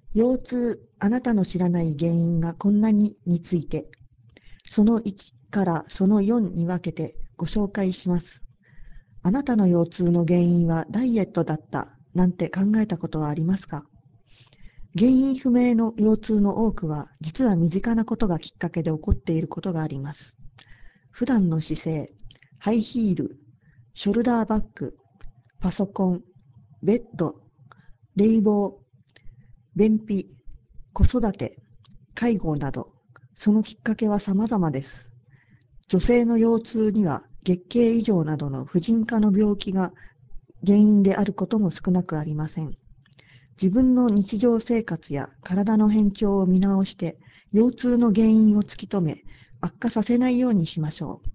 腰痛、あなたの知らない原因がこんなについて、その1からその4に分けてご紹介します。あなたの腰痛の原因はダイエットだったなんて考えたことはありますか？原因不明の腰痛の多くは、実は身近なことがきっかけで起こっていることがあります。普段の姿勢、ハイヒール、ショルダーバッグ、パソコン、ベッド、冷房、便秘、子育て、介護など、そのきっかけは様々です。女性の腰痛には月経異常などの婦人科の病気が原因であることも少なくありません。自分の日常生活や体の変調を見直して、腰痛の原因を突き止め、悪化させないようにしましょう。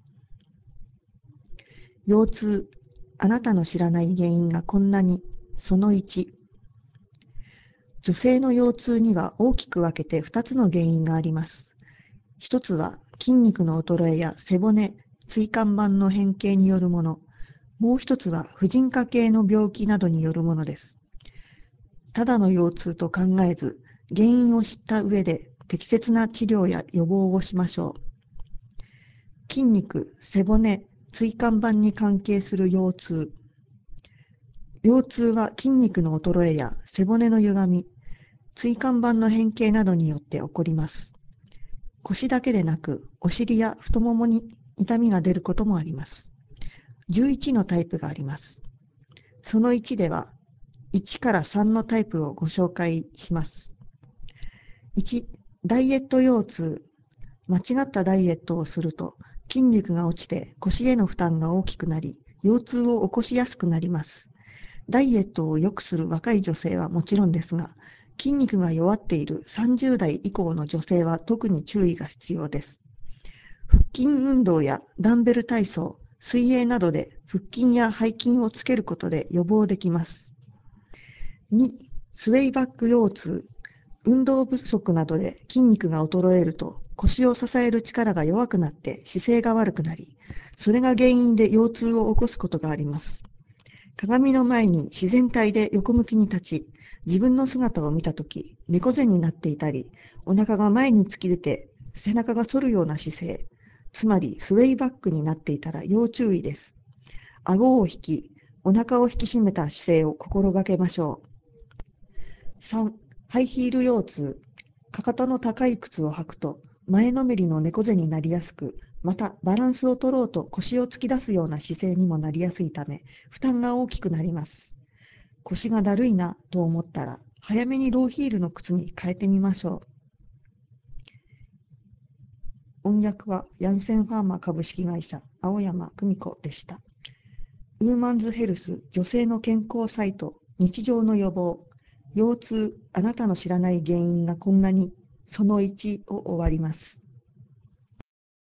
腰痛、あなたの知らない原因がこんなに。その1、女性の腰痛には大きく分けて2つの原因があります。1つは筋肉の衰えや背骨、椎間板の変形によるもの。もう1つは婦人科系の病気などによるものです。ただの腰痛と考えず、原因を知った上で適切な治療や予防をしましょう。筋肉、背骨、椎間板に関係する腰痛。腰痛は筋肉の衰えや背骨の歪み、椎間板の変形などによって起こります。腰だけでなく、お尻や太ももに痛みが出ることもあります。11のタイプがあります。その1では、1から3のタイプをご紹介します。1、ダイエット腰痛。間違ったダイエットをすると、筋肉が落ちて腰への負担が大きくなり、腰痛を起こしやすくなります。ダイエットを良くする若い女性はもちろんですが、筋肉が弱っている30代以降の女性は特に注意が必要です。腹筋運動やダンベル体操、水泳などで腹筋や背筋をつけることで予防できます。2、スウェイバック腰痛。運動不足などで筋肉が衰えると腰を支える力が弱くなって姿勢が悪くなり、それが原因で腰痛を起こすことがあります。鏡の前に自然体で横向きに立ち、自分の姿を見たとき、猫背になっていたり、お腹が前に突き出て背中が反るような姿勢、つまりスウェイバックになっていたら要注意です。顎を引き、お腹を引き締めた姿勢を心がけましょう。3、ハイヒール腰痛。かかとの高い靴を履くと、前のめりの猫背になりやすく、またバランスを取ろうと腰を突き出すような姿勢にもなりやすいため、負担が大きくなります。腰がだるいなと思ったら、早めにローヒールの靴に変えてみましょう。音訳はヤンセンファーマ株式会社青山久美子でした。ウーマンズヘルス女性の健康サイト日常の予防腰痛あなたの知らない原因がこんなにその1を終わります。